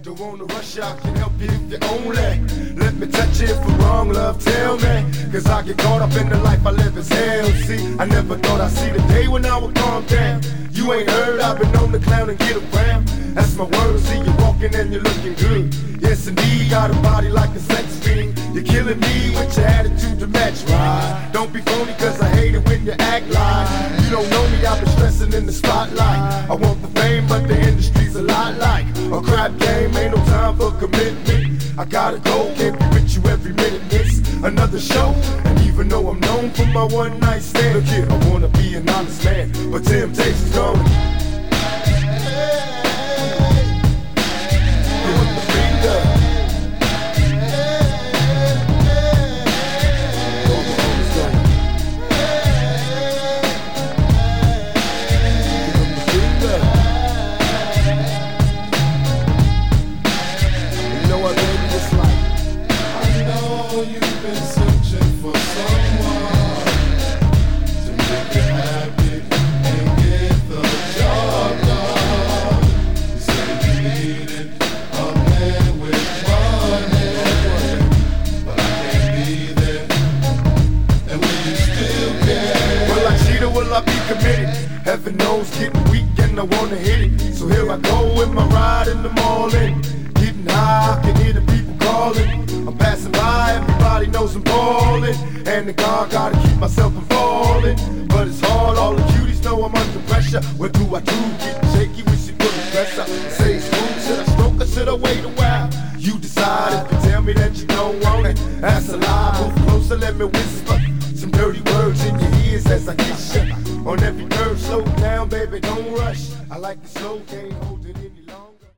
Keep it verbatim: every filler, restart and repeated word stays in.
Don't wanna rush, I can help you if you only let me touch you for wrong, love, tell me. Cause I get caught up in the life I live as hell. See, I never thought I'd see the day when I would calm down. You ain't heard, I've been on the clown and get around. That's my word, see you walking and you're looking good. Yes indeed, got a body like a sex fiend. You're killing me with your attitude to match, right? Don't be phony cause I hate it when you act like you don't know me, I've been stressing in the spotlight. I want the fame but the industry's a lot like a crap game, ain't no time for commitment. I gotta go, can't be with you every minute, miss another show. And even though I'm known for my one night stand, look here, I wanna be an honest man, but temptation's gone. You've been searching for someone to make you happy and get the job done. You said you needed a man with money, but I can't be there. And will you still care? Will I cheat or will I be committed? Heaven knows getting weak and I wanna hit it. So here I go with my ride in the morning. Getting high, I can hear the people calling. I'm passing by, everybody knows I'm ballin'. And the God gotta keep myself from falling. But it's hard, all the cuties know I'm under pressure. What do I do? Getting shaky, wish it wouldn't press up. Say smooth, should I stroke or should I wait a while? You decide if you tell me that you don't want it. That's a lie, move closer, let me whisper some dirty words in your ears as I kiss you. On every curve, slow down, baby, don't rush. I like the slow game.